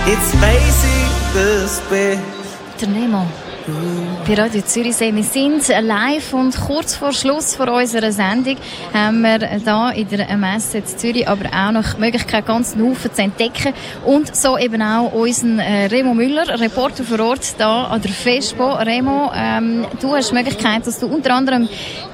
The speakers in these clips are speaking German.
It's basic, the spit. Der Nemo. Bei Radio Zürichsee. Wir sind live und kurz vor Schluss von unserer Sendung haben wir hier in der Messe in Zürich aber auch noch die Möglichkeit, ganz einen Haufen zu entdecken. Und so eben auch unseren Remo Müller, Reporter vor Ort hier an der FESPO. Remo, du hast die Möglichkeit, dass du unter anderem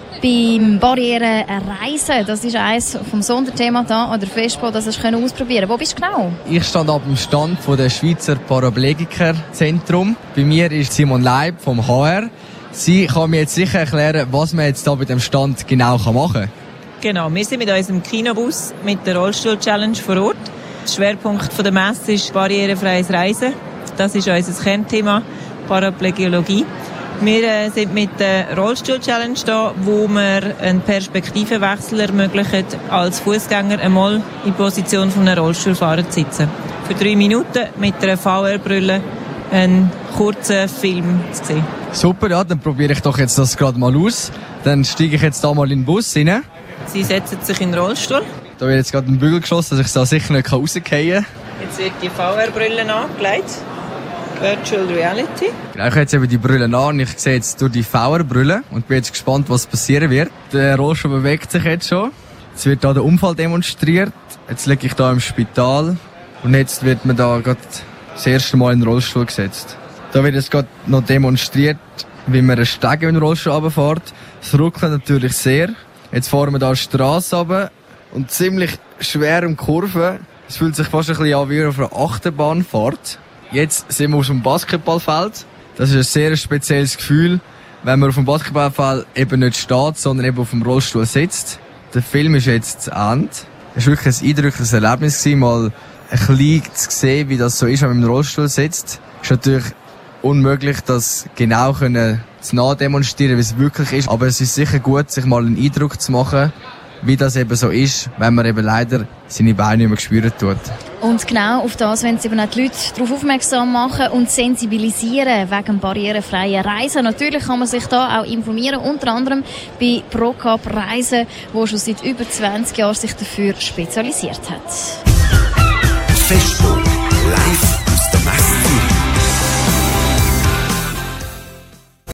beim Barrierenreisen, das ist eines vom Sonderthema da an der FESPO, das hast du ausprobieren. Wo bist du genau? Ich stand ab dem Stand von der Schweizer Paraplegikerzentrum. Bei mir ist Simon Leib vom HR. Sie kann mir jetzt sicher erklären, was man jetzt da bei dem Stand genau machen kann. Genau, wir sind mit unserem Kinobus mit der Rollstuhl-Challenge vor Ort. Der Schwerpunkt der Messe ist barrierefreies Reisen. Das ist unser Kernthema, Paraplegiologie. Wir sind mit der Rollstuhl-Challenge da, wo wir einen Perspektivenwechsel ermöglichen, als Fußgänger einmal in Position von einem Rollstuhlfahrer zu sitzen. Für 3 Minuten mit einer VR-Brille einen kurzen Film zu sehen. Super, ja, dann probiere ich doch jetzt das gerade mal aus. Dann steige ich jetzt da mal in den Bus rein. Sie setzen sich in den Rollstuhl. Da wird jetzt gerade ein Bügel geschossen, dass ich da sicher nicht rausfallen kann. Jetzt wird die VR-Brille angelegt. Virtual Reality. Genau, ich habe jetzt eben die Brille an und ich sehe jetzt durch die VR-Brille und bin jetzt gespannt, was passieren wird. Der Rollstuhl bewegt sich jetzt schon. Jetzt wird da der Unfall demonstriert. Jetzt liege ich da im Spital und jetzt wird mir da gerade das erste Mal in den Rollstuhl gesetzt. Da wird jetzt gerade noch demonstriert, wie man einen Steg in den Rollstuhl runterfährt. Es ruckelt natürlich sehr. Jetzt fahren wir da die Strasse runter und ziemlich schwer um Kurven. Es fühlt sich fast ein bisschen an wie auf einer Achterbahnfahrt. Jetzt sind wir auf dem Basketballfeld. Das ist ein sehr spezielles Gefühl, wenn man auf dem Basketballfeld eben nicht steht, sondern eben auf dem Rollstuhl sitzt. Der Film ist jetzt zu Ende. Es war wirklich ein eindrückliches Erlebnis, mal ein bisschen zu sehen, wie das so ist, wenn man im Rollstuhl sitzt. Es ist natürlich unmöglich, das genau zu nachdemonstrieren, wie es wirklich ist. Aber es ist sicher gut, sich mal einen Eindruck zu machen, wie das eben so ist, wenn man eben leider seine Beine nicht mehr spüren tut. Und genau auf das wollen sie eben auch die Leute darauf aufmerksam machen und sensibilisieren wegen barrierefreien Reisen. Natürlich kann man sich da auch informieren, unter anderem bei Procap Reisen, wo schon seit über 20 Jahren sich dafür spezialisiert hat. FESPO live